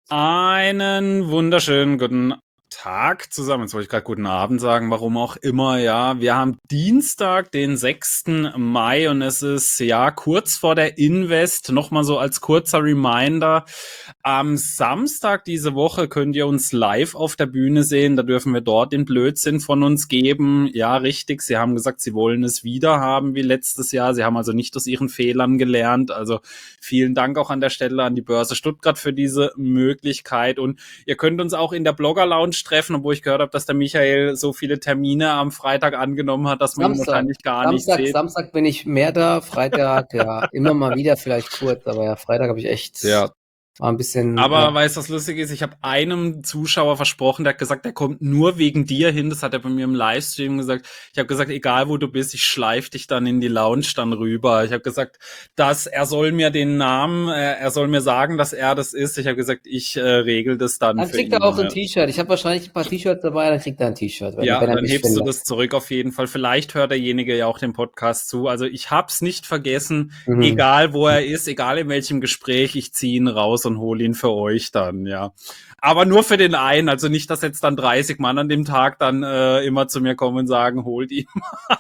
Einen wunderschönen guten Tag zusammen. Jetzt wollte ich gerade guten Abend sagen, warum auch immer, ja. Wir haben Dienstag, den 6. Mai und es ist ja kurz vor der Invest. Nochmal so als kurzer Reminder. Am Samstag diese Woche könnt ihr uns live auf der Bühne sehen. Da dürfen wir dort den Blödsinn von uns geben. Ja, richtig. Sie haben gesagt, sie wollen es wieder haben wie letztes Jahr. Sie haben also nicht aus ihren Fehlern gelernt. Also vielen Dank auch an der Stelle an die Börse Stuttgart für diese Möglichkeit. Und ihr könnt uns auch in der Blogger Lounge treffen, obwohl ich gehört habe, dass der Michael so viele Termine am Freitag angenommen hat, dass man ihn Samstag. wahrscheinlich gar nicht sieht. Samstag bin ich mehr da, Freitag, ja, immer mal wieder, vielleicht kurz, aber ja, Freitag habe ich echt, Ja, war ein bisschen, aber weißt du, was lustig ist? Ich habe einem Zuschauer versprochen, der hat gesagt, der kommt nur wegen dir hin. Das hat er bei mir im Livestream gesagt. Ich habe gesagt, egal wo du bist, ich schleife dich dann in die Lounge dann rüber. Ich habe gesagt, dass er soll mir den Namen, er soll mir sagen, dass er das ist. Ich habe gesagt, ich regel das dann für kriegt ihn. er auch ein Ja. T-Shirt. Ich habe wahrscheinlich ein paar T-Shirts dabei, dann kriegt er ein T-Shirt, wenn Ja, er dann mich hebst du findet. das zurück auf jeden Fall. Vielleicht hört derjenige ja auch den Podcast zu. Also ich hab's nicht vergessen, Mhm. egal wo er ist, egal in welchem Gespräch, ich ziehe ihn raus und hole ihn für euch dann, ja. Aber nur für den einen, also nicht, dass jetzt dann 30 Mann an dem Tag dann immer zu mir kommen und sagen, holt ihn.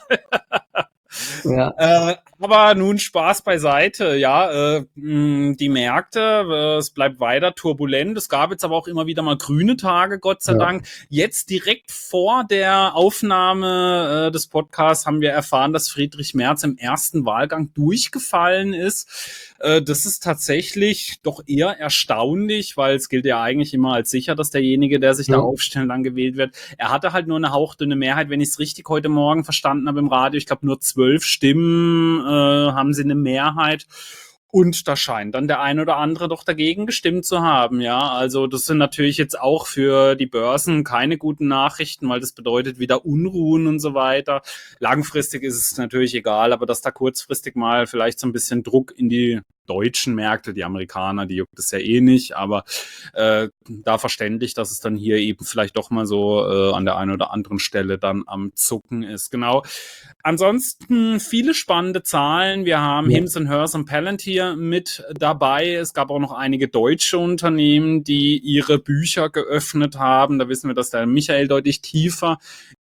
Ja. Aber nun Spaß beiseite, ja, die Märkte, es bleibt weiter turbulent. Es gab jetzt aber auch immer wieder mal grüne Tage, Gott sei Dank. Jetzt direkt vor der Aufnahme des Podcasts haben wir erfahren, dass Friedrich Merz im ersten Wahlgang durchgefallen ist. Das ist tatsächlich doch eher erstaunlich, weil es gilt ja eigentlich immer als sicher, dass derjenige, der sich da aufstellt, dann gewählt wird. Er hatte halt nur eine hauchdünne Mehrheit, wenn ich es richtig heute Morgen verstanden habe im Radio. Ich glaube, nur 12 Stimmen haben sie eine Mehrheit. Und da scheint dann der ein oder andere doch dagegen gestimmt zu haben, ja. Also das sind natürlich jetzt auch für die Börsen keine guten Nachrichten, weil das bedeutet wieder Unruhen und so weiter. Langfristig ist es natürlich egal, aber dass da kurzfristig mal vielleicht so ein bisschen Druck in die deutschen Märkte, die Amerikaner, die juckt es ja eh nicht, aber da verständlich, dass es dann hier eben vielleicht doch mal so an der einen oder anderen Stelle dann am Zucken ist. Genau. Ansonsten viele spannende Zahlen. Wir haben Hims & Hers und Palantir mit dabei. Es gab auch noch einige deutsche Unternehmen, die ihre Bücher geöffnet haben. Da wissen wir, dass der Michael deutlich tiefer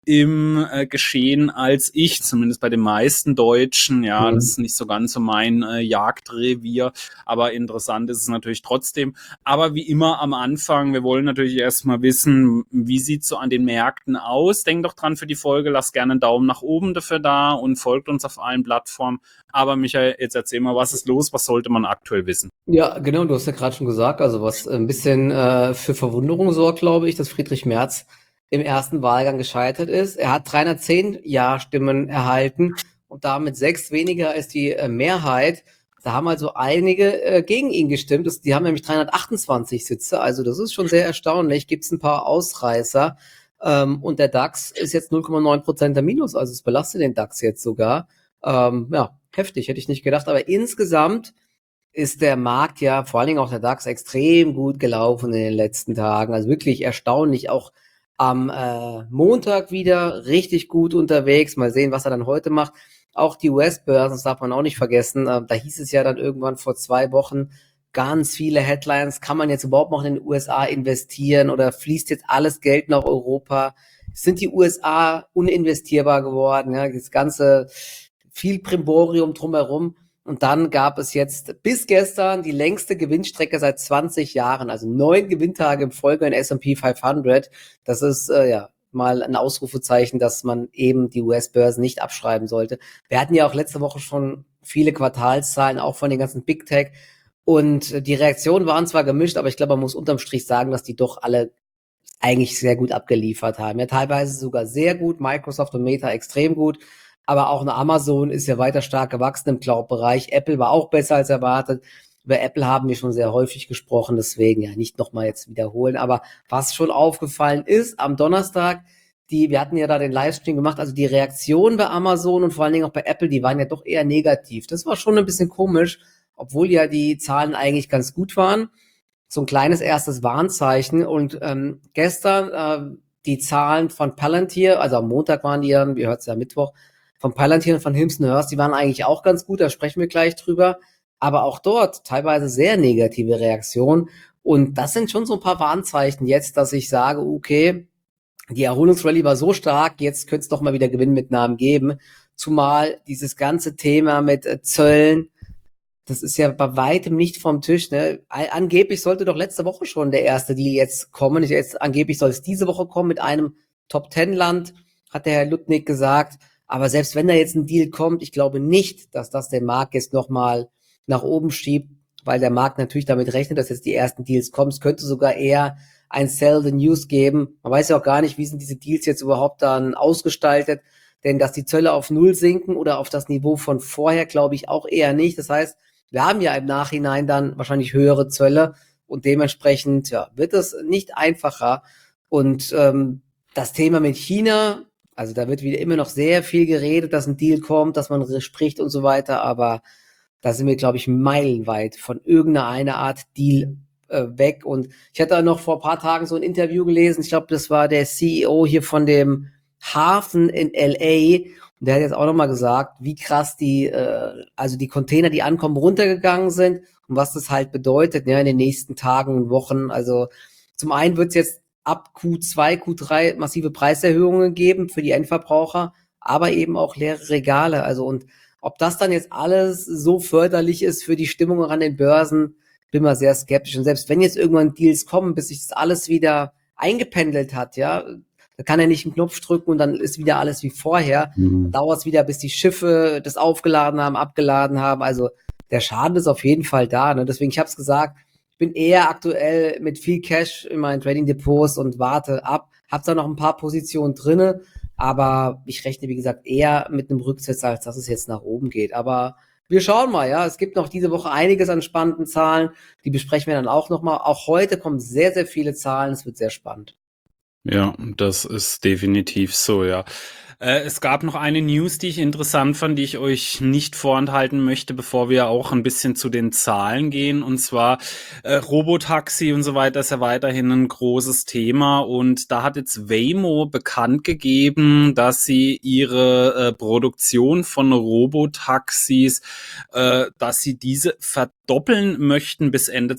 im Geschehen als ich, zumindest bei den meisten Deutschen. Ja, das ist nicht so ganz so mein Jagdrevier, aber interessant ist es natürlich trotzdem. Aber wie immer am Anfang, wir wollen natürlich erstmal wissen, wie sieht es so an den Märkten aus. Denkt doch dran für die Folge, lasst gerne einen Daumen nach oben dafür da und folgt uns auf allen Plattformen. Aber Michael, jetzt erzähl mal, was ist los? Was sollte man aktuell wissen? Ja, genau, du hast ja gerade schon gesagt, also was ein bisschen für Verwunderung sorgt, glaube ich, dass Friedrich Merz im ersten Wahlgang gescheitert ist. Er hat 310 Ja-Stimmen erhalten und damit 6 weniger als die Mehrheit. Da haben also einige gegen ihn gestimmt. Die haben nämlich 328 Sitze, also das ist schon sehr erstaunlich. Gibt es ein paar Ausreißer. Und der DAX ist jetzt 0,9% der Minus, also es belastet den DAX jetzt sogar. Ja, heftig, hätte ich nicht gedacht. Aber insgesamt ist der Markt ja, vor allen Dingen auch der DAX, extrem gut gelaufen in den letzten Tagen. Also wirklich erstaunlich. Auch am Montag wieder richtig gut unterwegs. Mal sehen, was er dann heute macht. Auch die US-Börsen, das darf man auch nicht vergessen. Da hieß es ja dann irgendwann vor 2 Wochen, ganz viele Headlines. Kann man jetzt überhaupt noch in den USA investieren oder fließt jetzt alles Geld nach Europa? Sind die USA uninvestierbar geworden? Ja, das ganze viel Primborium drumherum. Und dann gab es jetzt bis gestern die längste Gewinnstrecke seit 20 Jahren, also 9 Gewinntage im Folge in S&P 500. Das ist ja mal ein Ausrufezeichen, dass man eben die US-Börsen nicht abschreiben sollte. Wir hatten ja auch letzte Woche schon viele Quartalszahlen, auch von den ganzen Big Tech. Und die Reaktionen waren zwar gemischt, aber ich glaube, man muss unterm Strich sagen, dass die doch alle eigentlich sehr gut abgeliefert haben. Ja, teilweise sogar sehr gut, Microsoft und Meta extrem gut. Aber auch eine Amazon ist ja weiter stark gewachsen im Cloud-Bereich. Apple war auch besser als erwartet. Über Apple haben wir schon sehr häufig gesprochen, deswegen ja nicht nochmal jetzt wiederholen. Aber was schon aufgefallen ist, am Donnerstag, wir hatten ja da den Livestream gemacht, also die Reaktionen bei Amazon und vor allen Dingen auch bei Apple, die waren ja doch eher negativ. Das war schon ein bisschen komisch, obwohl ja die Zahlen eigentlich ganz gut waren. So ein kleines erstes Warnzeichen. Und gestern die Zahlen von Palantir, also am Montag waren die dann, wir hört es ja Mittwoch, von Palantir und von Hims & Hers, die waren eigentlich auch ganz gut, da sprechen wir gleich drüber. Aber auch dort teilweise sehr negative Reaktionen. Und das sind schon so ein paar Warnzeichen jetzt, dass ich sage, okay, die Erholungsrallye war so stark, jetzt könnte es doch mal wieder Gewinnmitnahmen geben. Zumal dieses ganze Thema mit Zöllen, das ist ja bei weitem nicht vom Tisch. Ne? Angeblich sollte doch letzte Woche schon der erste Deal jetzt kommen. Angeblich soll es diese Woche kommen mit einem Top-10-Land, hat der Herr Lutnick gesagt. Aber selbst wenn da jetzt ein Deal kommt, ich glaube nicht, dass das den Markt jetzt nochmal nach oben schiebt, weil der Markt natürlich damit rechnet, dass jetzt die ersten Deals kommen. Es könnte sogar eher ein Sell the News geben. Man weiß ja auch gar nicht, wie sind diese Deals jetzt überhaupt dann ausgestaltet. Denn dass die Zölle auf Null sinken oder auf das Niveau von vorher, glaube ich auch eher nicht. Das heißt, wir haben ja im Nachhinein dann wahrscheinlich höhere Zölle und dementsprechend wird es nicht einfacher. Und das Thema mit China, also da wird wieder immer noch sehr viel geredet, dass ein Deal kommt, dass man spricht und so weiter, aber da sind wir, glaube ich, meilenweit von irgendeiner Art Deal weg. Und ich hatte noch vor ein paar Tagen so ein Interview gelesen, ich glaube, das war der CEO hier von dem Hafen in LA, und der hat jetzt auch nochmal gesagt, wie krass also die Container, die ankommen, runtergegangen sind und was das halt bedeutet, in den nächsten Tagen und Wochen. Also zum einen wird es jetzt ab Q2, Q3 massive Preiserhöhungen geben für die Endverbraucher, aber eben auch leere Regale. Also und ob das dann jetzt alles so förderlich ist für die Stimmung an den Börsen, bin mal sehr skeptisch. Und selbst wenn jetzt irgendwann Deals kommen, bis sich das alles wieder eingependelt hat, da kann er nicht einen Knopf drücken und dann ist wieder alles wie vorher. Dann dauert es wieder, bis die Schiffe das aufgeladen haben, abgeladen haben. Also der Schaden ist auf jeden Fall da. Ne? Deswegen, ich habe es gesagt, ich bin eher aktuell mit viel Cash in meinen Trading Depots und warte ab. Hab da noch ein paar Positionen drinne, aber ich rechne, wie gesagt, eher mit einem Rücksetzer, als dass es jetzt nach oben geht. Aber wir schauen mal, es gibt noch diese Woche einiges an spannenden Zahlen. Die besprechen wir dann auch nochmal. Auch heute kommen sehr, sehr viele Zahlen. Es wird sehr spannend. Ja, das ist definitiv so, ja. Es gab noch eine News, die ich interessant fand, die ich euch nicht vorenthalten möchte, bevor wir auch ein bisschen zu den Zahlen gehen. Und zwar Robotaxi und so weiter ist ja weiterhin ein großes Thema. Und da hat jetzt Waymo bekannt gegeben, dass sie ihre Produktion von Robotaxis, dass sie diese verdoppeln möchten bis Ende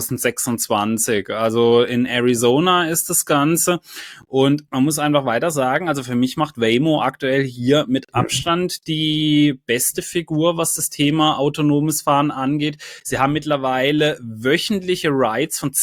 2026. Also in Arizona ist das Ganze. Und man muss einfach weiter sagen, also für mich macht Waymo aktuell hier mit Abstand die beste Figur, was das Thema autonomes Fahren angeht. Sie haben mittlerweile wöchentliche Rides von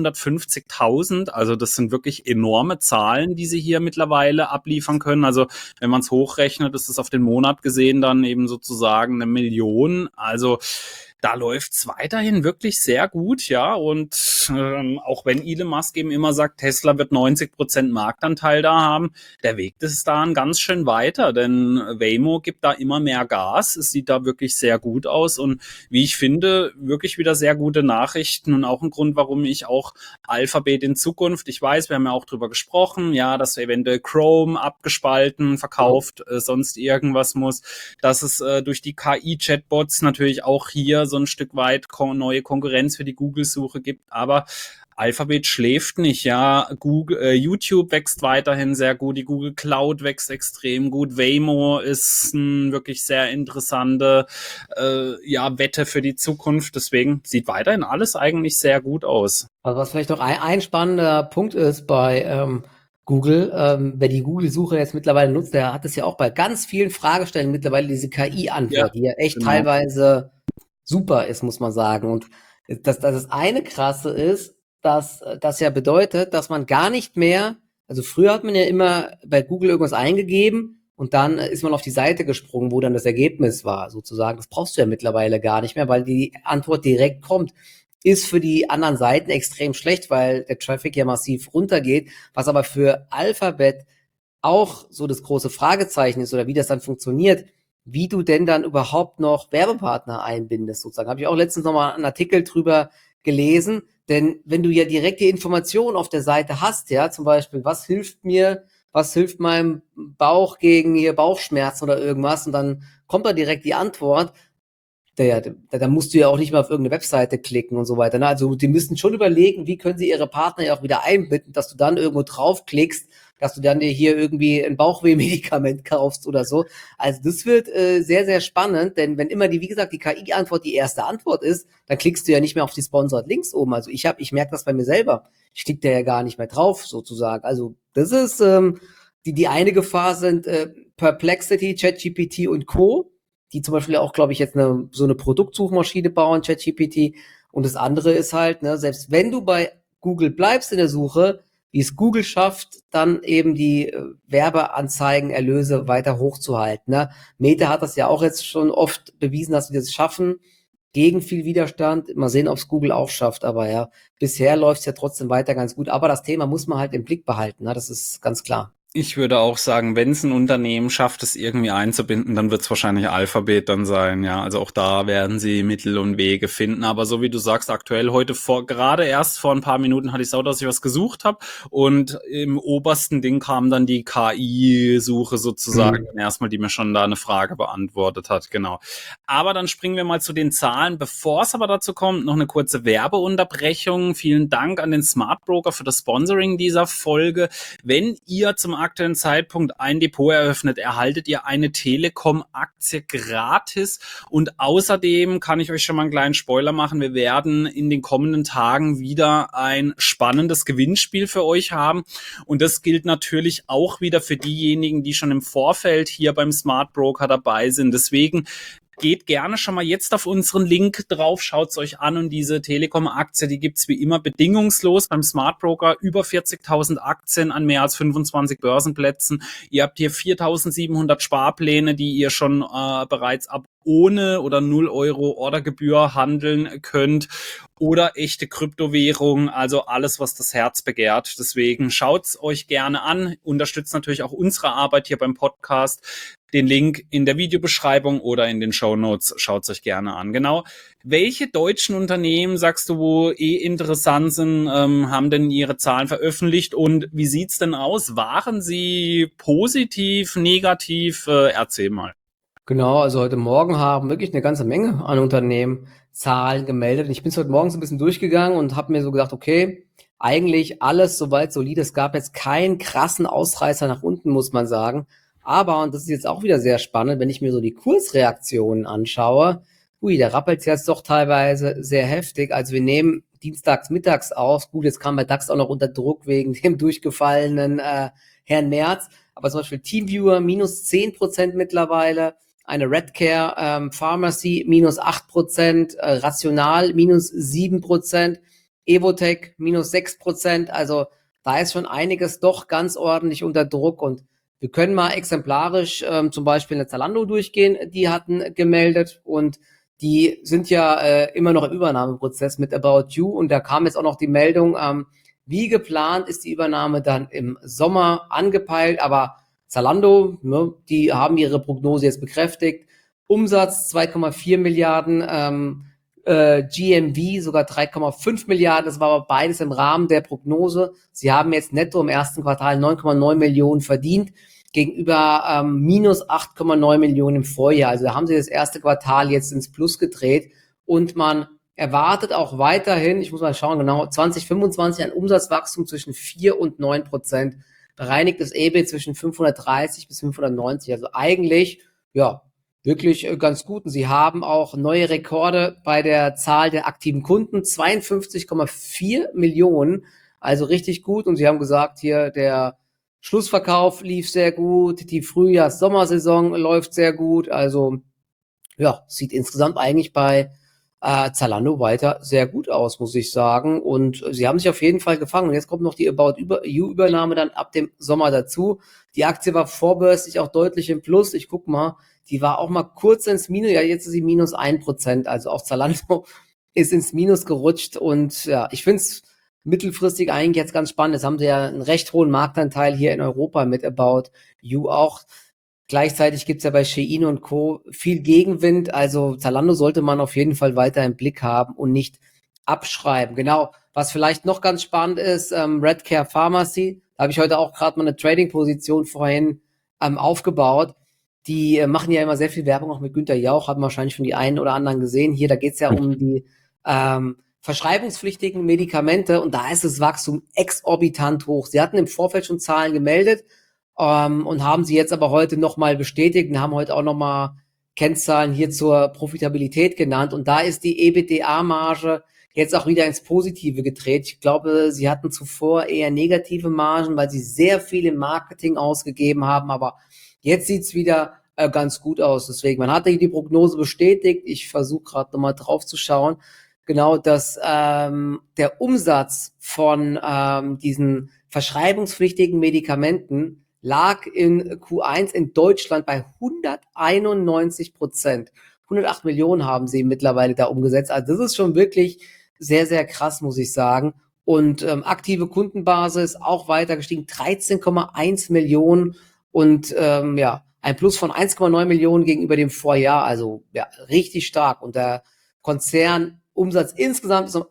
250.000, also das sind wirklich enorme Zahlen, die sie hier mittlerweile abliefern können. Also wenn man es hochrechnet, ist es auf den Monat gesehen dann eben sozusagen 1 Million. Also da läuft's weiterhin wirklich sehr gut, ja. Und auch wenn Elon Musk eben immer sagt, Tesla wird 90% Marktanteil da haben, der Weg ist da ganz schön weiter, denn Waymo gibt da immer mehr Gas. Es sieht da wirklich sehr gut aus und wie ich finde, wirklich wieder sehr gute Nachrichten und auch ein Grund, warum ich auch Alphabet in Zukunft, ich weiß, wir haben ja auch drüber gesprochen, ja, dass eventuell Chrome abgespalten, verkauft, sonst irgendwas muss, dass es durch die KI-Chatbots natürlich auch hier so ein Stück weit neue Konkurrenz für die Google-Suche gibt, aber Alphabet schläft nicht, ja. YouTube wächst weiterhin sehr gut, die Google Cloud wächst extrem gut, Waymo ist eine wirklich sehr interessante Wette für die Zukunft, deswegen sieht weiterhin alles eigentlich sehr gut aus. Also was vielleicht noch ein spannender Punkt ist bei Google, wer die Google-Suche jetzt mittlerweile nutzt, der hat es ja auch bei ganz vielen Fragestellungen mittlerweile diese KI-Antwort, die ja echt teilweise super ist, muss man sagen. Und das eine Krasse ist, dass das ja bedeutet, dass man gar nicht mehr, also früher hat man ja immer bei Google irgendwas eingegeben und dann ist man auf die Seite gesprungen, wo dann das Ergebnis war, sozusagen. Das brauchst du ja mittlerweile gar nicht mehr, weil die Antwort direkt kommt. Ist für die anderen Seiten extrem schlecht, weil der Traffic ja massiv runtergeht, was aber für Alphabet auch so das große Fragezeichen ist oder wie das dann funktioniert, wie du denn dann überhaupt noch Werbepartner einbindest, sozusagen. Habe ich auch letztens nochmal einen Artikel drüber gelesen, denn wenn du ja direkt die Information auf der Seite hast, zum Beispiel, was hilft meinem Bauch gegen hier Bauchschmerzen oder irgendwas und dann kommt da direkt die Antwort, da musst du ja auch nicht mehr auf irgendeine Webseite klicken und so weiter. Ne? Also die müssen schon überlegen, wie können sie ihre Partner ja auch wieder einbinden, dass du dann irgendwo draufklickst dass du dann dir hier irgendwie ein Bauchweh-Medikament kaufst oder so. Also das wird sehr, sehr spannend, denn wenn immer wie gesagt, die KI-Antwort die erste Antwort ist, dann klickst du ja nicht mehr auf die Sponsored Links oben. Also ich merke das bei mir selber. Ich klicke da ja gar nicht mehr drauf, sozusagen. Also das ist die eine Gefahr sind Perplexity, ChatGPT und Co., die zum Beispiel auch, glaube ich, jetzt so eine Produktsuchmaschine bauen, ChatGPT. Und das andere ist halt, ne, selbst wenn du bei Google bleibst in der Suche, wie es Google schafft, dann eben die Werbeanzeigenerlöse weiter hochzuhalten. Ne? Meta hat das ja auch jetzt schon oft bewiesen, dass sie das schaffen, gegen viel Widerstand. Mal sehen, ob es Google auch schafft. Aber ja, bisher läuft es ja trotzdem weiter ganz gut. Aber das Thema muss man halt im Blick behalten. Ne? Das ist ganz klar. Ich würde auch sagen, wenn es ein Unternehmen schafft, es irgendwie einzubinden, dann wird es wahrscheinlich Alphabet dann sein, ja. Also auch da werden sie Mittel und Wege finden. Aber so wie du sagst, aktuell gerade erst vor ein paar Minuten hatte ich es auch, dass ich was gesucht habe und im obersten Ding kam dann die KI-Suche sozusagen erstmal, die mir schon da eine Frage beantwortet hat, genau. Aber dann springen wir mal zu den Zahlen. Bevor es aber dazu kommt, noch eine kurze Werbeunterbrechung. Vielen Dank an den Smart Broker für das Sponsoring dieser Folge. Wenn ihr zum aktuellen Zeitpunkt ein Depot eröffnet, erhaltet ihr eine Telekom-Aktie gratis und außerdem kann ich euch schon mal einen kleinen Spoiler machen, wir werden in den kommenden Tagen wieder ein spannendes Gewinnspiel für euch haben und das gilt natürlich auch wieder für diejenigen, die schon im Vorfeld hier beim Smart Broker dabei sind. Deswegen geht gerne schon mal jetzt auf unseren Link drauf, schaut's euch an und diese Telekom-Aktie, die gibt's wie immer bedingungslos beim Smart Broker, über 40.000 Aktien an mehr als 25 Börsenplätzen. Ihr habt hier 4.700 Sparpläne, die ihr schon bereits ab ohne oder 0 Euro Ordergebühr handeln könnt oder echte Kryptowährungen, also alles, was das Herz begehrt. Deswegen schaut's euch gerne an, unterstützt natürlich auch unsere Arbeit hier beim Podcast. Den Link in der Videobeschreibung oder in den Shownotes, schaut's euch gerne an. Genau. Welche deutschen Unternehmen, sagst du, wo interessant sind, haben denn ihre Zahlen veröffentlicht und wie sieht's denn aus? Waren sie positiv, negativ? Erzähl mal. Genau, also heute Morgen haben wirklich eine ganze Menge an Unternehmen Zahlen gemeldet. Ich bin heute Morgen so ein bisschen durchgegangen und habe mir so gedacht, okay, eigentlich alles soweit solide. Es gab jetzt keinen krassen Ausreißer nach unten, muss man sagen. Aber, und das ist jetzt auch wieder sehr spannend, wenn ich mir so die Kursreaktionen anschaue, da rappelt es jetzt doch teilweise sehr heftig. Also wir nehmen dienstags mittags auf. Gut, jetzt kam bei DAX auch noch unter Druck wegen dem durchgefallenen Herrn Merz. Aber zum Beispiel TeamViewer minus 10% mittlerweile. Eine Redcare Pharmacy minus 8%, Rational minus 7%, Evotech minus 6%. Also da ist schon einiges doch ganz ordentlich unter Druck und wir können mal exemplarisch zum Beispiel eine Zalando durchgehen, die hatten gemeldet und die sind ja immer noch im Übernahmeprozess mit About You und da kam jetzt auch noch die Meldung, wie geplant ist die Übernahme dann im Sommer angepeilt, aber Zalando, ne, die haben ihre Prognose jetzt bekräftigt. Umsatz 2,4 Milliarden, GMV sogar 3,5 Milliarden. Das war aber beides im Rahmen der Prognose. Sie haben jetzt netto im ersten Quartal 9,9 Millionen verdient gegenüber minus 8,9 Millionen im Vorjahr. Also da haben sie das erste Quartal jetzt ins Plus gedreht und man erwartet auch weiterhin, ich muss mal schauen, genau 2025 ein Umsatzwachstum zwischen 4 und 9%. Bereinigtes EBIT zwischen 530 bis 590. Also eigentlich, ja, wirklich ganz gut. Und sie haben auch neue Rekorde bei der Zahl der aktiven Kunden. 52,4 Millionen. Also richtig gut. Und sie haben gesagt, hier der Schlussverkauf lief sehr gut. Die Frühjahrs-Sommersaison läuft sehr gut. Also, ja, sieht insgesamt eigentlich bei Zalando weiter sehr gut aus, muss ich sagen. Und sie haben sich auf jeden Fall gefangen. Und jetzt kommt noch die About You-Übernahme dann ab dem Sommer dazu. Die Aktie war vorbörslich auch deutlich im Plus. Ich guck mal, die war auch mal kurz ins Minus. Ja, jetzt ist sie minus 1%. Also auch Zalando ist ins Minus gerutscht. Und ja, ich finde es mittelfristig eigentlich jetzt ganz spannend. Jetzt haben sie ja einen recht hohen Marktanteil hier in Europa mit About You auch. Gleichzeitig gibt's ja bei Shein und Co. viel Gegenwind, also Zalando sollte man auf jeden Fall weiter im Blick haben und nicht abschreiben. Genau, was vielleicht noch ganz spannend ist, Redcare Pharmacy, da habe ich heute auch gerade mal eine Trading-Position vorhin aufgebaut. Die machen ja immer sehr viel Werbung auch mit Günther Jauch, haben wahrscheinlich schon die einen oder anderen gesehen. Hier, da geht's ja um die verschreibungspflichtigen Medikamente und da ist das Wachstum exorbitant hoch. Sie hatten im Vorfeld schon Zahlen gemeldet und haben sie jetzt aber heute nochmal bestätigt und haben heute auch nochmal Kennzahlen hier zur Profitabilität genannt und da ist die EBITDA-Marge jetzt auch wieder ins Positive gedreht. Ich glaube, sie hatten zuvor eher negative Margen, weil sie sehr viel im Marketing ausgegeben haben, aber jetzt sieht's wieder ganz gut aus. Deswegen, man hatte die Prognose bestätigt. Ich versuche gerade nochmal drauf zu schauen. Genau, dass der Umsatz von diesen verschreibungspflichtigen Medikamenten lag in Q1 in Deutschland bei 191%. 108 Millionen haben sie mittlerweile da umgesetzt. Also das ist schon wirklich sehr, sehr krass, muss ich sagen. Und aktive Kundenbasis auch weiter gestiegen, 13,1 Millionen und ja, ein Plus von 1,9 Millionen gegenüber dem Vorjahr. Also ja, richtig stark. Und der Konzernumsatz insgesamt ist um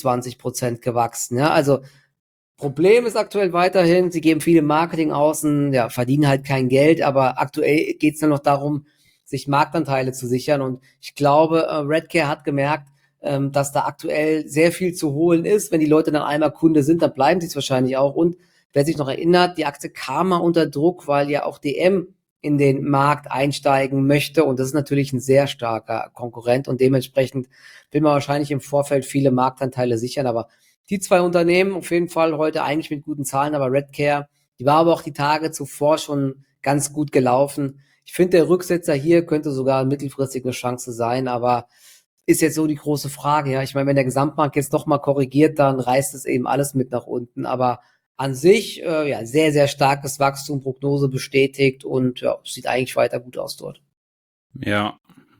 28% gewachsen. Ja, also Problem ist aktuell weiterhin, sie geben viele Marketing außen, ja, verdienen halt kein Geld, aber aktuell geht es nur noch darum, sich Marktanteile zu sichern. Und ich glaube, Redcare hat gemerkt, dass da aktuell sehr viel zu holen ist. Wenn die Leute dann einmal Kunde sind, dann bleiben sie es wahrscheinlich auch. Und wer sich noch erinnert, die Aktie kam mal unter Druck, weil ja auch DM in den Markt einsteigen möchte. Und das ist natürlich ein sehr starker Konkurrent. Und dementsprechend will man wahrscheinlich im Vorfeld viele Marktanteile sichern. Aber die zwei Unternehmen auf jeden Fall heute eigentlich mit guten Zahlen. Aber Redcare, die war aber auch die Tage zuvor schon ganz gut gelaufen. Ich finde, der Rücksetzer hier könnte sogar mittelfristig eine Chance sein. Aber ist jetzt so die große Frage. Ja, ich meine, wenn der Gesamtmarkt jetzt doch mal korrigiert, dann reißt es eben alles mit nach unten. Aber an sich, ja, sehr, sehr starkes Wachstum, Prognose bestätigt und ja, sieht eigentlich weiter gut aus dort. Ja.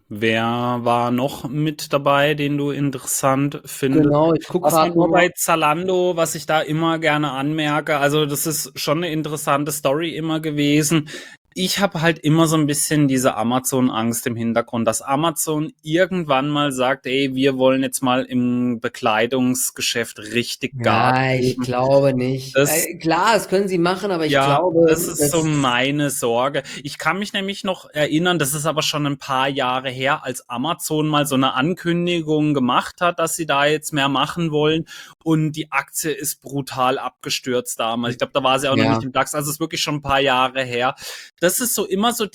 Wer war noch mit dabei, den du interessant findest? Genau, ich gucke Was man gerade nur nochmal. bei Zalando, was ich da immer gerne anmerke, also das ist schon eine interessante Story immer gewesen. Ich habe halt immer so ein bisschen diese Amazon-Angst im Hintergrund, dass Amazon irgendwann mal sagt, ey, wir wollen jetzt mal im Bekleidungsgeschäft richtig Gas Ja, ich geben. glaube nicht. Das Klar, das können sie machen, aber ich ja, glaube, das ist so das, meine Sorge. Ich kann mich nämlich noch erinnern, das ist aber schon ein paar Jahre her, als Amazon mal so eine Ankündigung gemacht hat, dass sie da jetzt mehr machen wollen und die Aktie ist brutal abgestürzt damals. Ich glaube, da war sie auch noch nicht ja. im DAX, also es ist wirklich schon ein paar Jahre her. Das ist so immer so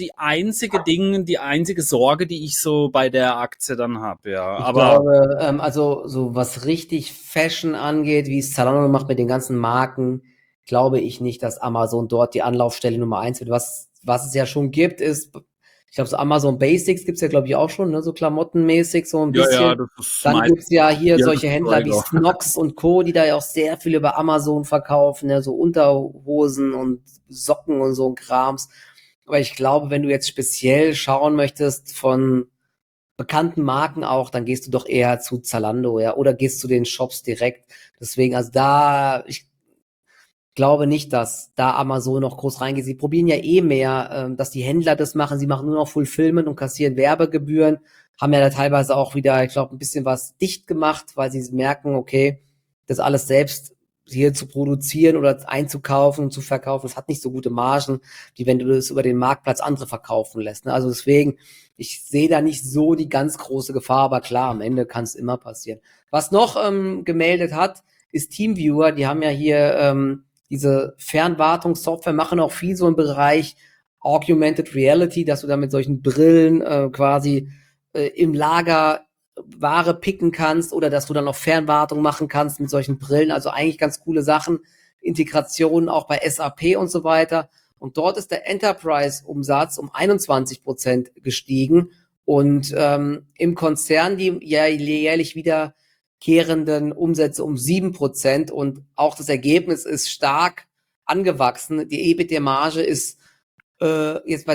die einzige Sorge, die ich so bei der Aktie dann habe, ja. Ich Aber glaube, also so was richtig Fashion angeht, wie es Zalando macht mit den ganzen Marken, glaube ich nicht, dass Amazon dort die Anlaufstelle Nummer eins wird. Was es ja schon gibt, ist, ich glaube, so Amazon Basics gibt's ja, glaube ich, auch schon, ne, so klamottenmäßig, so ein ja, ja, bisschen. das ist Dann meist gibt's ja hier solche Händler wie Erzeuger. Snox und Co., die da ja auch sehr viel über Amazon verkaufen, ne, so Unterhosen und Socken und so ein Krams. Aber ich glaube, wenn du jetzt speziell schauen möchtest von bekannten Marken auch, dann gehst du doch eher zu Zalando, ja, oder gehst zu den Shops direkt. Deswegen, also da, ich glaube nicht, dass da Amazon noch groß reingeht. Sie probieren ja eh mehr, dass die Händler das machen. Sie machen nur noch Fulfillment und kassieren Werbegebühren. Haben ja da teilweise auch wieder, ich glaube, ein bisschen was dicht gemacht, weil sie merken, okay, das alles selbst hier zu produzieren oder einzukaufen und zu verkaufen, das hat nicht so gute Margen, wie wenn du das über den Marktplatz andere verkaufen lässt. Ne? Also deswegen, ich sehe da nicht so die ganz große Gefahr, aber klar, am Ende kann es immer passieren. Was noch gemeldet hat, ist Teamviewer. Die haben ja hier diese Fernwartungssoftware, machen auch viel so im Bereich Augmented Reality, dass du da mit solchen Brillen quasi im Lager Ware picken kannst oder dass du dann noch Fernwartung machen kannst mit solchen Brillen. Also eigentlich ganz coole Sachen. Integrationen auch bei SAP und so weiter. Und dort ist der Enterprise-Umsatz um 21% gestiegen. Und im Konzern die jährlich wiederkehrenden Umsätze um 7%. Und auch das Ergebnis ist stark angewachsen. Die EBITDA-Marge ist jetzt bei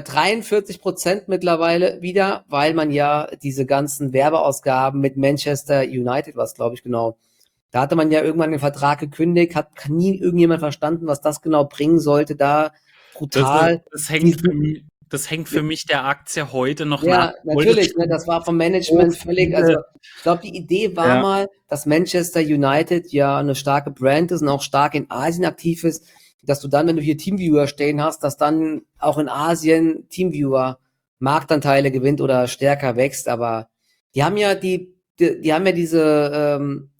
43% mittlerweile wieder, weil man ja diese ganzen Werbeausgaben mit Manchester United, was glaube ich genau, da hatte man ja irgendwann den Vertrag gekündigt, hat nie irgendjemand verstanden, was das genau bringen sollte, da Das, ist, brutal das, hängt für, diesen, mich- das hängt für mich der Aktie heute noch nach, ja, obwohl das natürlich, ne, schon das war vom so Management völlig, also viele, ich glaube, die Idee war ja, mal, dass Manchester United ja eine starke Brand ist und auch stark in Asien aktiv ist, dass du dann, wenn du hier Teamviewer stehen hast, dass dann auch in Asien Teamviewer Marktanteile gewinnt oder stärker wächst, aber die haben ja die haben ja diese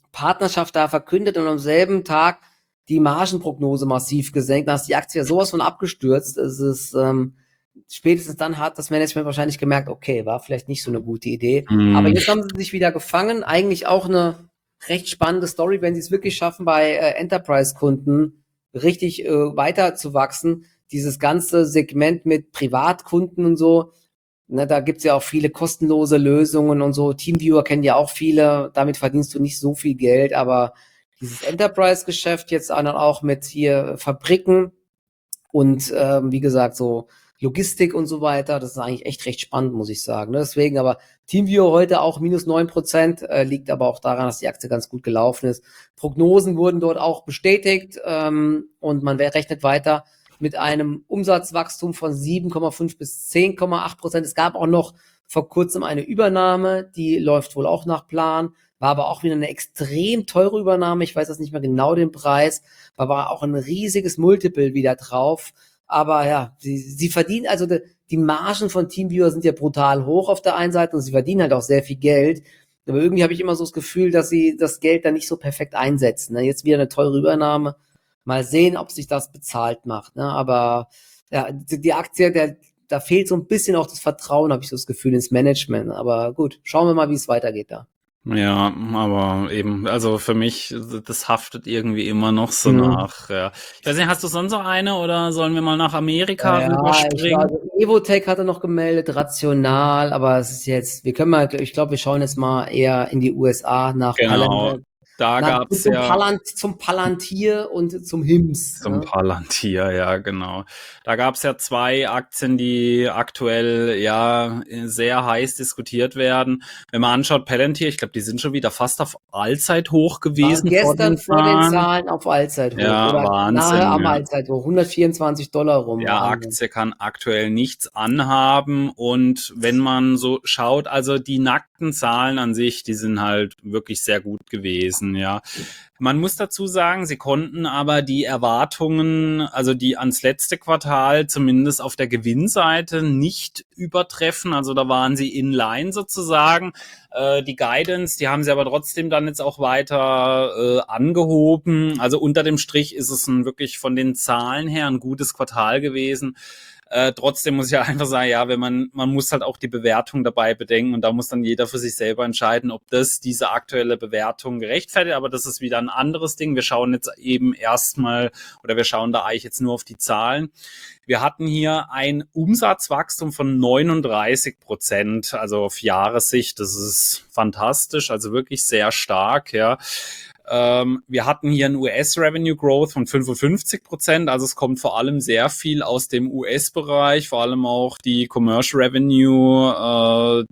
Partnerschaft da verkündet und am selben Tag die Margenprognose massiv gesenkt. Da ist die Aktie ja sowas von abgestürzt. Es ist, spätestens dann hat das Management wahrscheinlich gemerkt, okay, war vielleicht nicht so eine gute Idee. Aber jetzt haben sie sich wieder gefangen. Eigentlich auch eine recht spannende Story, wenn sie es wirklich schaffen, bei Enterprise-Kunden richtig weiter zu wachsen. Dieses ganze Segment mit Privatkunden und so, ne, da gibt's ja auch viele kostenlose Lösungen und so. Teamviewer kennen ja auch viele. Damit verdienst du nicht so viel Geld, aber dieses Enterprise-Geschäft jetzt auch mit hier Fabriken und wie gesagt, so Logistik und so weiter, das ist eigentlich echt recht spannend, muss ich sagen. Deswegen aber TeamViewer heute auch minus 9%, liegt aber auch daran, dass die Aktie ganz gut gelaufen ist. Prognosen wurden dort auch bestätigt und man rechnet weiter mit einem Umsatzwachstum von 7,5 bis 10,8%. Es gab auch noch vor kurzem eine Übernahme, die läuft wohl auch nach Plan, war aber auch wieder eine extrem teure Übernahme. Ich weiß jetzt nicht mehr genau den Preis, war auch ein riesiges Multiple wieder drauf. Aber ja, sie verdienen, also die Margen von TeamViewer sind ja brutal hoch auf der einen Seite und sie verdienen halt auch sehr viel Geld. Aber irgendwie habe ich immer so das Gefühl, dass sie das Geld dann nicht so perfekt einsetzen. Ne? Jetzt wieder eine teure Übernahme. Mal sehen, ob sich das bezahlt macht. Ne? Aber ja, die Aktie, da fehlt so ein bisschen auch das Vertrauen, habe ich so das Gefühl, ins Management. Aber gut, schauen wir mal, wie es weitergeht da. Ja, aber eben, also für mich, das haftet irgendwie immer noch so nach. Ja. Ich weiß nicht, hast du sonst noch eine oder sollen wir mal nach Amerika rüberspringen? Evotech hatte noch gemeldet, rational, aber es ist jetzt, wir schauen jetzt mal eher in die USA nach Da gab's zum Palantir und zum HIMSS. Zum Palantir, ja, genau. Da gab's ja 2 Aktien, die aktuell ja sehr heiß diskutiert werden. Wenn man anschaut, Palantir, ich glaube, die sind schon wieder fast auf Allzeithoch gewesen. Gestern vor den Zahlen auf Allzeithoch. Ja, oder Wahnsinn. Nahe am Allzeithoch, $124 rum. Ja, Aktie kann aktuell nichts anhaben und wenn man so schaut, also die nackten Zahlen an sich, die sind halt wirklich sehr gut gewesen, ja. Man muss dazu sagen, sie konnten aber die Erwartungen, also die ans letzte Quartal zumindest auf der Gewinnseite nicht übertreffen. Also da waren sie in line sozusagen. Die Guidance, die haben sie aber trotzdem dann jetzt auch weiter angehoben. Also unter dem Strich ist es wirklich von den Zahlen her ein gutes Quartal gewesen. Trotzdem muss ich ja einfach sagen, ja, man muss halt auch die Bewertung dabei bedenken und da muss dann jeder für sich selber entscheiden, ob das diese aktuelle Bewertung gerechtfertigt, aber das ist wieder ein anderes Ding. Wir schauen jetzt eben erstmal, oder wir schauen da eigentlich jetzt nur auf die Zahlen. Wir hatten hier ein Umsatzwachstum von 39%, also auf Jahressicht. Das ist fantastisch, also wirklich sehr stark, ja. Wir hatten hier ein US-Revenue Growth von 55%, also es kommt vor allem sehr viel aus dem US-Bereich, vor allem auch die Commercial Revenue,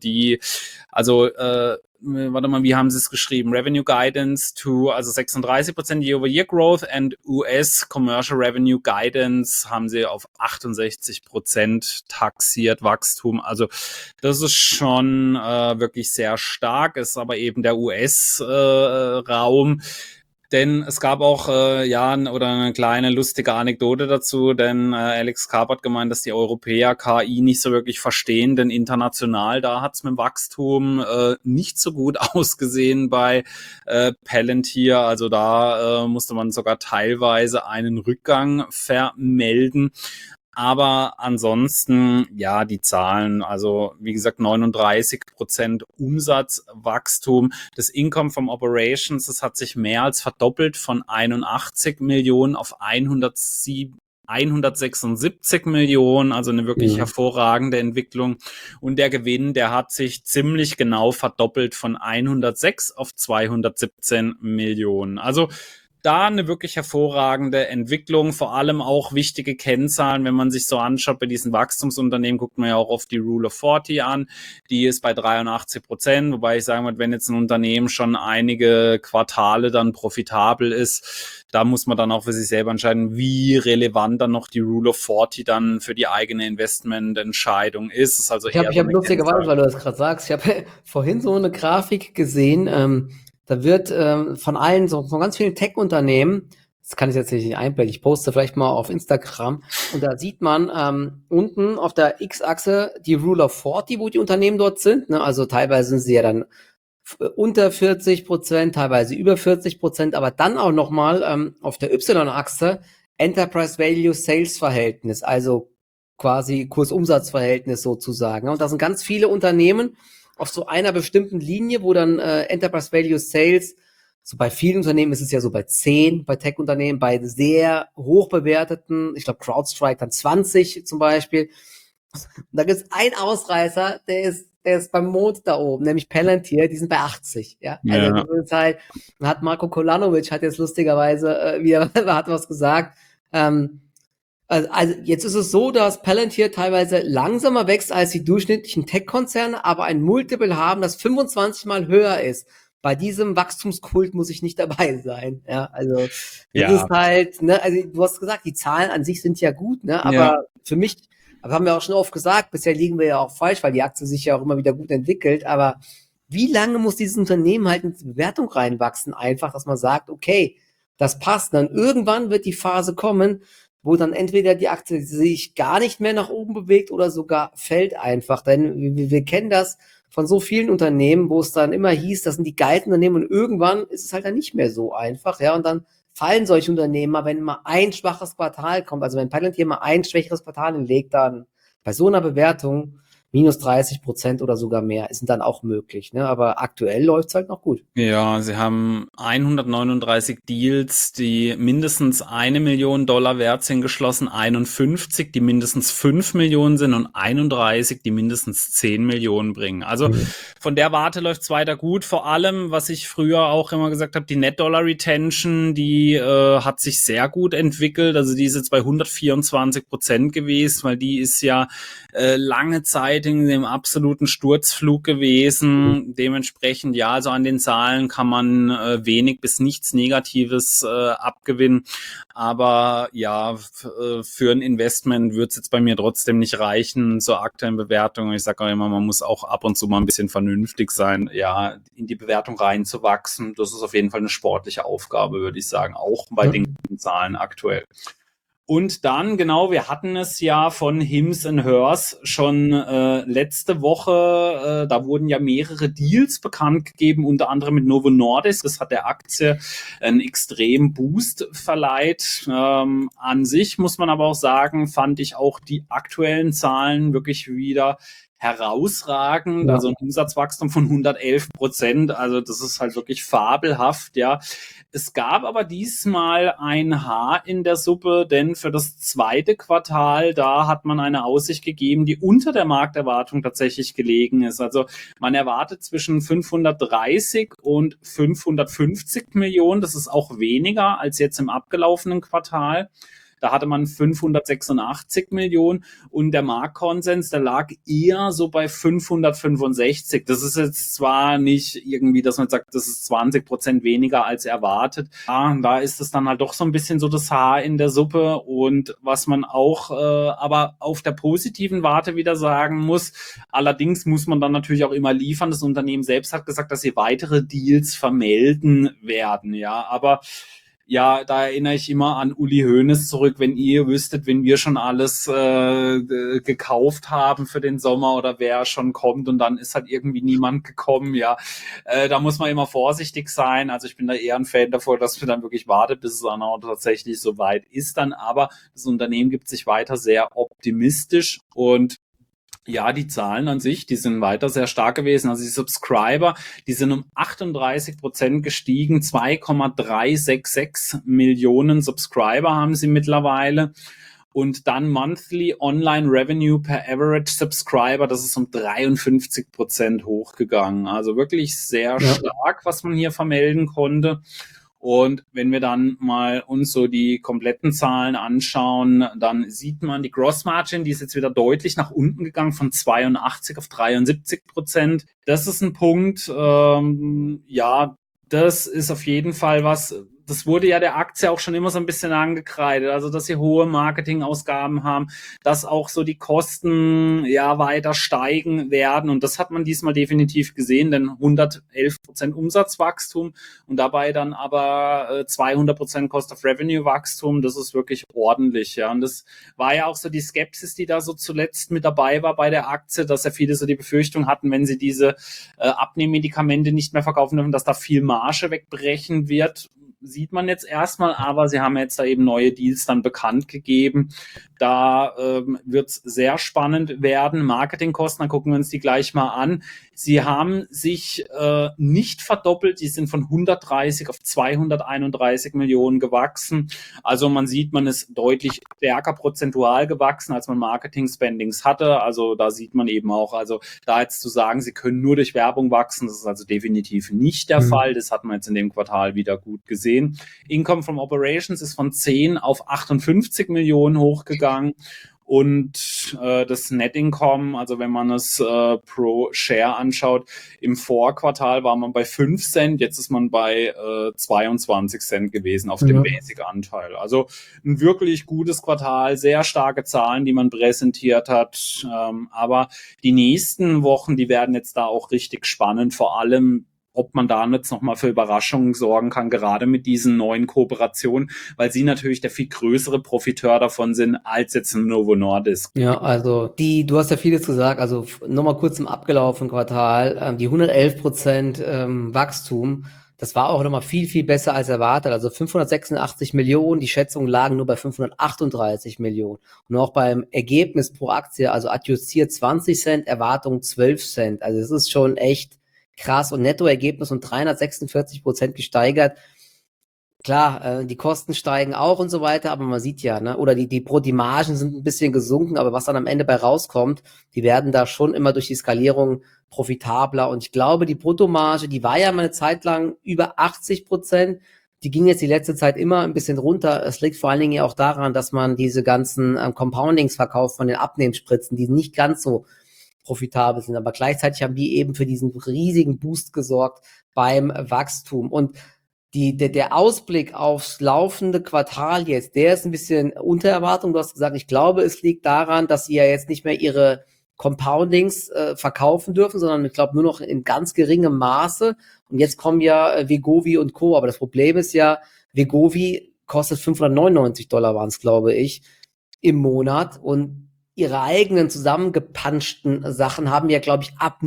warte mal, wie haben sie es geschrieben? Revenue Guidance also 36% Year-over-Year Growth and US Commercial Revenue Guidance haben sie auf 68% taxiert Wachstum. Also das ist schon wirklich sehr stark, ist aber eben der US-Raum. Denn es gab auch eine kleine lustige Anekdote dazu, denn Alex Karp hat gemeint, dass die Europäer KI nicht so wirklich verstehen, denn international, da hat's mit dem Wachstum nicht so gut ausgesehen bei Palantir, also da musste man sogar teilweise einen Rückgang vermelden. Aber ansonsten, ja, die Zahlen, also wie gesagt 39% Umsatzwachstum. Das Income from Operations, das hat sich mehr als verdoppelt von 81 Millionen auf 176 Millionen, also eine wirklich hervorragende Entwicklung. Und der Gewinn, der hat sich ziemlich genau verdoppelt von 106 auf 217 Millionen. Also da eine wirklich hervorragende Entwicklung, vor allem auch wichtige Kennzahlen, wenn man sich so anschaut, bei diesen Wachstumsunternehmen guckt man ja auch oft die Rule of 40 an, die ist bei 83%, wobei ich sagen würde, wenn jetzt ein Unternehmen schon einige Quartale dann profitabel ist, da muss man dann auch für sich selber entscheiden, wie relevant dann noch die Rule of 40 dann für die eigene Investmententscheidung ist. Das ist also ich habe lustigerweise, weil du das gerade sagst, ich habe vorhin so eine Grafik gesehen, da wird von ganz vielen Tech-Unternehmen, das kann ich jetzt nicht einblenden, ich poste vielleicht mal auf Instagram, und da sieht man unten auf der X-Achse die Rule of 40, wo die Unternehmen dort sind, ne? Also teilweise sind sie ja dann unter 40%, teilweise über 40%, aber dann auch nochmal auf der Y-Achse Enterprise Value Sales Verhältnis, also quasi Kursumsatzverhältnis sozusagen. Und da sind ganz viele Unternehmen auf so einer bestimmten Linie, wo dann Enterprise Value Sales, so bei vielen Unternehmen ist es ja so bei 10, bei Tech-Unternehmen, bei sehr hoch bewerteten, ich glaube CrowdStrike dann 20 zum Beispiel. Und da gibt es einen Ausreißer, der ist beim Mond da oben, nämlich Palantir, die sind bei 80, ja. Also Ja. das ist halt, hat Marko Kolanovic hat jetzt lustigerweise wieder hat was gesagt. Also jetzt ist es so, dass Palantir teilweise langsamer wächst als die durchschnittlichen Tech-Konzerne, aber ein Multiple haben, das 25 mal höher ist. Bei diesem Wachstumskult muss ich nicht dabei sein. Ja, also das ist halt, ne, also du hast gesagt, die Zahlen an sich sind ja gut, ne, aber für mich, aber haben wir auch schon oft gesagt, bisher liegen wir ja auch falsch, weil die Aktie sich ja auch immer wieder gut entwickelt, aber wie lange muss dieses Unternehmen halt in die Bewertung reinwachsen? Einfach, dass man sagt, okay, das passt. Dann irgendwann wird die Phase kommen, wo dann entweder die Aktie sich gar nicht mehr nach oben bewegt oder sogar fällt einfach. Denn wir kennen das von so vielen Unternehmen, wo es dann immer hieß, das sind die geilen Unternehmen und irgendwann ist es halt dann nicht mehr so einfach, ja, und dann fallen solche Unternehmen mal, wenn mal ein schwaches Quartal kommt, also wenn Palantir mal ein schwächeres Quartal hinlegt, dann bei so einer Bewertung minus 30% oder sogar mehr sind dann auch möglich, ne? Aber aktuell läuft's halt noch gut. Ja, sie haben 139 Deals, die mindestens $1 Million wert sind, geschlossen, 51, die mindestens 5 Millionen sind und 31, die mindestens 10 Millionen bringen. Also von der Warte läuft's weiter gut. Vor allem, was ich früher auch immer gesagt habe, die Net-Dollar-Retention, die hat sich sehr gut entwickelt. Also die ist jetzt bei 124% gewesen, weil die ist ja lange Zeit in dem absoluten Sturzflug gewesen. Dementsprechend, ja, also an den Zahlen kann man wenig bis nichts Negatives abgewinnen. Aber ja, für ein Investment wird es jetzt bei mir trotzdem nicht reichen zur aktuellen Bewertung. Ich sage auch immer, man muss auch ab und zu mal ein bisschen vernünftig sein, ja, in die Bewertung reinzuwachsen. Das ist auf jeden Fall eine sportliche Aufgabe, würde ich sagen, auch bei den Zahlen aktuell. Und dann, genau, wir hatten es ja von Hims and Hers schon letzte Woche, da wurden ja mehrere Deals bekannt gegeben, unter anderem mit Novo Nordisk. Das hat der Aktie einen extremen Boost verleiht. An sich muss man aber auch sagen, fand ich auch die aktuellen Zahlen wirklich wieder herausragend, Ja. also ein Umsatzwachstum von 111%, also das ist halt wirklich fabelhaft, ja. Es gab aber diesmal ein Haar in der Suppe, denn für das zweite Quartal, da hat man eine Aussicht gegeben, die unter der Markterwartung tatsächlich gelegen ist. Also man erwartet zwischen 530 und 550 Millionen, das ist auch weniger als jetzt im abgelaufenen Quartal. Da hatte man 586 Millionen und der Marktkonsens, der lag eher so bei 565. Das ist jetzt zwar nicht irgendwie, dass man sagt, das ist 20% weniger als erwartet. Ja, da ist es dann halt doch so ein bisschen so das Haar in der Suppe. Und was man auch aber auf der positiven Warte wieder sagen muss, allerdings muss man dann natürlich auch immer liefern. Das Unternehmen selbst hat gesagt, dass sie weitere Deals vermelden werden. Ja, aber ja, da erinnere ich immer an Uli Hoeneß zurück, wenn ihr wüsstet, wenn wir schon alles gekauft haben für den Sommer oder wer schon kommt und dann ist halt irgendwie niemand gekommen, ja. Da muss man immer vorsichtig sein. Also ich bin da eher ein Fan davon, dass man dann wirklich wartet, bis es dann auch tatsächlich soweit ist dann. Aber das Unternehmen gibt sich weiter sehr optimistisch und ja, die Zahlen an sich, die sind weiter sehr stark gewesen. Also die Subscriber, die sind um 38% gestiegen. 2,366 Millionen Subscriber haben sie mittlerweile. Und dann Monthly Online Revenue per Average Subscriber, das ist um 53% hochgegangen. Also wirklich sehr stark, was man hier vermelden konnte. Und wenn wir dann mal uns so die kompletten Zahlen anschauen, dann sieht man die Gross Margin, die ist jetzt wieder deutlich nach unten gegangen von 82 auf 73%. Das ist ein Punkt, ja, das ist auf jeden Fall was, das wurde ja der Aktie auch schon immer so ein bisschen angekreidet, also dass sie hohe Marketingausgaben haben, dass auch so die Kosten ja weiter steigen werden. Und das hat man diesmal definitiv gesehen, denn 111% Umsatzwachstum und dabei dann aber 200% Cost of Revenue Wachstum, das ist wirklich ordentlich. Ja. Und das war ja auch so die Skepsis, die da so zuletzt mit dabei war bei der Aktie, dass ja viele so die Befürchtung hatten, wenn sie diese Abnehmmedikamente nicht mehr verkaufen dürfen, dass da viel Marge wegbrechen wird. Sieht man jetzt erstmal, aber sie haben jetzt da eben neue Deals dann bekannt gegeben. Da wird es sehr spannend werden. Marketingkosten, dann gucken wir uns die gleich mal an. Sie haben sich nicht verdoppelt, die sind von 130 auf 231 Millionen gewachsen. Also man sieht, man ist deutlich stärker prozentual gewachsen, als man Marketing-Spendings hatte. Also da sieht man eben auch, also da jetzt zu sagen, sie können nur durch Werbung wachsen, das ist also definitiv nicht der Fall. Das hat man jetzt in dem Quartal wieder gut gesehen. Income from Operations ist von 10 auf 58 Millionen hochgegangen. Und das Net Income, also wenn man es pro Share anschaut, im Vorquartal war man bei 5 Cent, jetzt ist man bei 22 Cent gewesen auf dem Basic-Anteil. Also ein wirklich gutes Quartal, sehr starke Zahlen, die man präsentiert hat. Aber die nächsten Wochen, die werden jetzt da auch richtig spannend, vor allem ob man da jetzt nochmal für Überraschungen sorgen kann, gerade mit diesen neuen Kooperationen, weil sie natürlich der viel größere Profiteur davon sind, als jetzt Novo Nordisk. Ja, also du hast ja vieles gesagt, also nochmal kurz im abgelaufenen Quartal, die 111% Wachstum, das war auch nochmal viel, viel besser als erwartet, also 586 Millionen, die Schätzungen lagen nur bei 538 Millionen und auch beim Ergebnis pro Aktie, also adjustiert 20 Cent, Erwartung 12 Cent, also es ist schon echt krass und Nettoergebnis um 346% gesteigert. Klar, die Kosten steigen auch und so weiter, aber man sieht ja, ne, oder die Margen sind ein bisschen gesunken, aber was dann am Ende bei rauskommt, die werden da schon immer durch die Skalierung profitabler und ich glaube, die Bruttomarge, die war ja mal eine Zeit lang über 80%, die ging jetzt die letzte Zeit immer ein bisschen runter. Es liegt vor allen Dingen ja auch daran, dass man diese ganzen Compoundings verkauft von den Abnehmspritzen, die nicht ganz so profitabel sind, aber gleichzeitig haben die eben für diesen riesigen Boost gesorgt beim Wachstum und der Ausblick aufs laufende Quartal jetzt, der ist ein bisschen unter Erwartung. Du hast gesagt, ich glaube, es liegt daran, dass sie ja jetzt nicht mehr ihre Compoundings verkaufen dürfen, sondern ich glaube nur noch in ganz geringem Maße. Und jetzt kommen ja Wegovy und Co. Aber das Problem ist ja, Wegovy kostet $599 waren es, glaube ich, im Monat und ihre eigenen zusammengepanschten Sachen haben ja, glaube ich, ab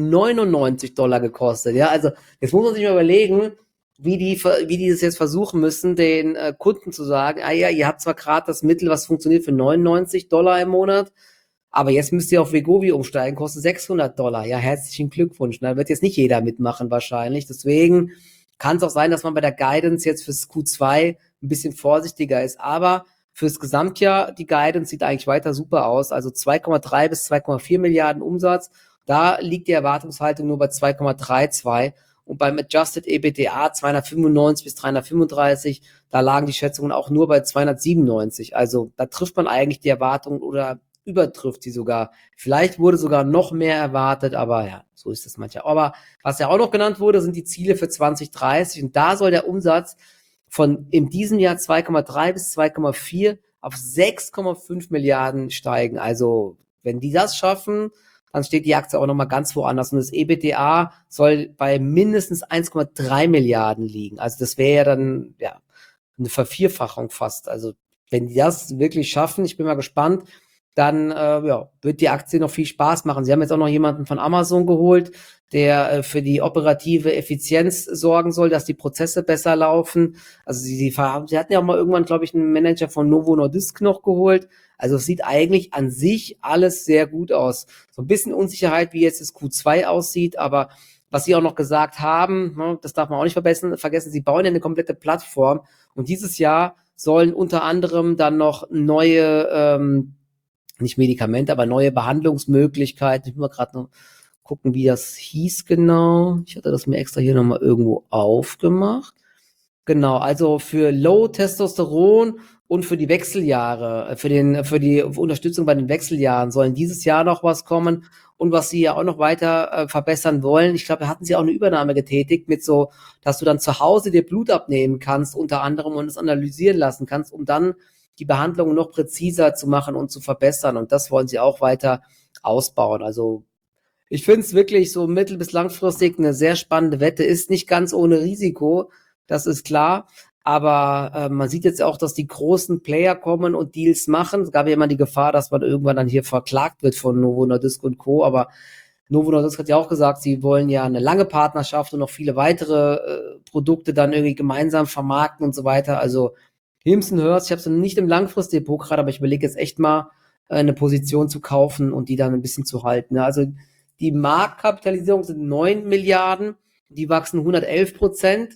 $99 gekostet. Ja, also jetzt muss man sich mal überlegen, wie die das jetzt versuchen müssen, den Kunden zu sagen, ja, ihr habt zwar gerade das Mittel, was funktioniert für $99 im Monat, aber jetzt müsst ihr auf Wegovy umsteigen, kostet $600. Ja, herzlichen Glückwunsch. Da wird jetzt nicht jeder mitmachen wahrscheinlich. Deswegen kann es auch sein, dass man bei der Guidance jetzt fürs Q2 ein bisschen vorsichtiger ist. Aber fürs Gesamtjahr, die Guidance sieht eigentlich weiter super aus. Also 2,3 bis 2,4 Milliarden Umsatz. Da liegt die Erwartungshaltung nur bei 2,32. Und beim Adjusted EBITDA 295 bis 335, da lagen die Schätzungen auch nur bei 297. Also da trifft man eigentlich die Erwartungen oder übertrifft sie sogar. Vielleicht wurde sogar noch mehr erwartet, aber ja, so ist es manchmal. Aber was ja auch noch genannt wurde, sind die Ziele für 2030 und da soll der Umsatz von in diesem Jahr 2,3 bis 2,4 auf 6,5 Milliarden steigen. Also wenn die das schaffen, dann steht die Aktie auch nochmal ganz woanders. Und das EBITDA soll bei mindestens 1,3 Milliarden liegen. Also das wäre ja dann ja eine Vervierfachung fast. Also wenn die das wirklich schaffen, ich bin mal gespannt, dann wird die Aktie noch viel Spaß machen. Sie haben jetzt auch noch jemanden von Amazon geholt, der für die operative Effizienz sorgen soll, dass die Prozesse besser laufen. Also sie hatten ja auch mal irgendwann, glaube ich, einen Manager von Novo Nordisk noch geholt. Also es sieht eigentlich an sich alles sehr gut aus. So ein bisschen Unsicherheit, wie jetzt das Q2 aussieht, aber was sie auch noch gesagt haben, ne, das darf man auch nicht vergessen, sie bauen ja eine komplette Plattform und dieses Jahr sollen unter anderem dann noch neue nicht Medikamente, aber neue Behandlungsmöglichkeiten. Ich will mal gerade noch gucken, wie das hieß genau. Ich hatte das mir extra hier nochmal irgendwo aufgemacht. Genau, also für Low Testosteron und für die Wechseljahre, für die Unterstützung bei den Wechseljahren sollen dieses Jahr noch was kommen und was sie ja auch noch weiter verbessern wollen. Ich glaube, da hatten sie auch eine Übernahme getätigt mit so, dass du dann zu Hause dir Blut abnehmen kannst, unter anderem, und es analysieren lassen kannst, um dann die Behandlung noch präziser zu machen und zu verbessern. Und das wollen sie auch weiter ausbauen. Also ich finde es wirklich so mittel- bis langfristig eine sehr spannende Wette. Ist nicht ganz ohne Risiko, das ist klar. Aber man sieht jetzt auch, dass die großen Player kommen und Deals machen. Es gab ja immer die Gefahr, dass man irgendwann dann hier verklagt wird von Novo Nordisk und Co. Aber Novo Nordisk hat ja auch gesagt, sie wollen ja eine lange Partnerschaft und noch viele weitere Produkte dann irgendwie gemeinsam vermarkten und so weiter. Also Hims und Hers, ich habe es nicht im Langfristdepot gerade, aber ich überlege jetzt echt mal eine Position zu kaufen und die dann ein bisschen zu halten. Ja, also die Marktkapitalisierung sind 9 Milliarden, die wachsen 111%.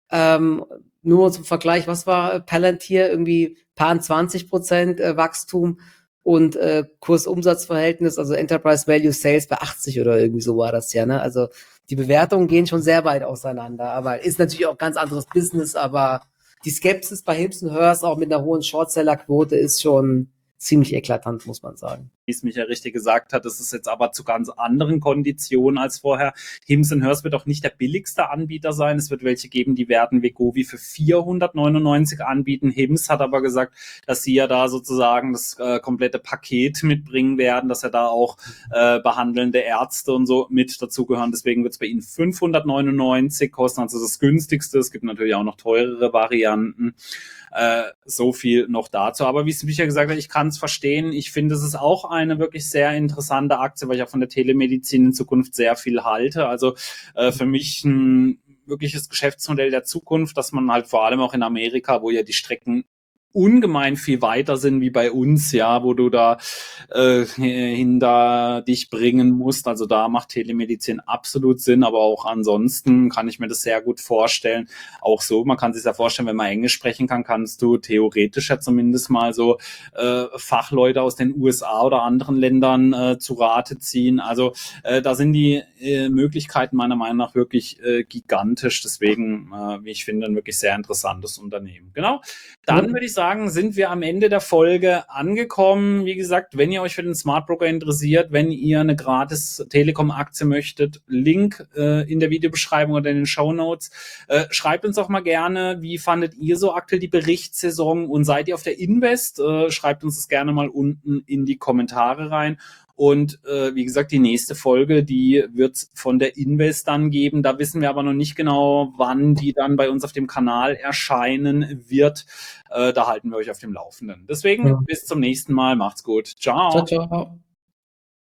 Nur zum Vergleich, was war Palantir? Irgendwie paar 20% Wachstum und Kursumsatzverhältnis, also Enterprise Value Sales bei 80 oder irgendwie so war das ja, ne? Also die Bewertungen gehen schon sehr weit auseinander, aber ist natürlich auch ganz anderes Business, aber die Skepsis bei Hims und Hers auch mit einer hohen Shortseller-Quote ist schon ziemlich eklatant, muss man sagen. Wie es Michael richtig gesagt hat, das ist jetzt aber zu ganz anderen Konditionen als vorher. Hims Hers wird auch nicht der billigste Anbieter sein. Es wird welche geben, die werden Wegovy für 499 anbieten. Hims hat aber gesagt, dass sie ja da sozusagen das komplette Paket mitbringen werden, dass ja da auch behandelnde Ärzte und so mit dazugehören. Deswegen wird es bei ihnen 599 kosten, also das günstigste. Es gibt natürlich auch noch teurere Varianten. So viel noch dazu. Aber wie es Michael gesagt hat, ich kann es verstehen. Ich finde, es ist auch eine wirklich sehr interessante Aktie, weil ich auch von der Telemedizin in Zukunft sehr viel halte. Also für mich ein wirkliches Geschäftsmodell der Zukunft, dass man halt vor allem auch in Amerika, wo ja die Strecken ungemein viel weiter sind wie bei uns, ja, wo du da hinter dich bringen musst. Also da macht Telemedizin absolut Sinn, aber auch ansonsten kann ich mir das sehr gut vorstellen. Auch so, man kann sich ja vorstellen, wenn man Englisch sprechen kann, kannst du theoretisch ja zumindest mal so Fachleute aus den USA oder anderen Ländern zu Rate ziehen. Also da sind die Möglichkeiten meiner Meinung nach wirklich gigantisch. Deswegen, wie ich finde, ein wirklich sehr interessantes Unternehmen. Genau. Dann würde ich sagen, sind wir am Ende der Folge angekommen. Wie gesagt, wenn ihr euch für den Smart Broker interessiert, wenn ihr eine gratis Telekom-Aktie möchtet, Link in der Videobeschreibung oder in den Shownotes. Schreibt uns auch mal gerne, wie fandet ihr so aktuell die Berichtssaison und seid ihr auf der Invest? Schreibt uns das gerne mal unten in die Kommentare rein. Und wie gesagt, die nächste Folge, die wird es von der Invest dann geben. Da wissen wir aber noch nicht genau, wann die dann bei uns auf dem Kanal erscheinen wird. Da halten wir euch auf dem Laufenden. Deswegen bis zum nächsten Mal. Macht's gut. Ciao. Ciao, ciao.